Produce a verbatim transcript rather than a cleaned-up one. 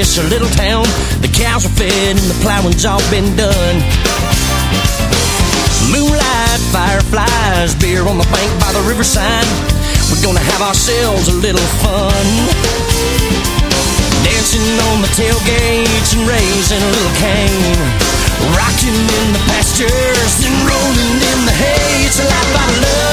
this little town. The cows are fed and the plowing's all been done. Moonlight, fireflies, beer on the bank by the riverside. We're gonna have ourselves a little fun. Dancing on the tailgates and raising a little cane. Rocking in the pastures and rolling in the hay. It's a life I love.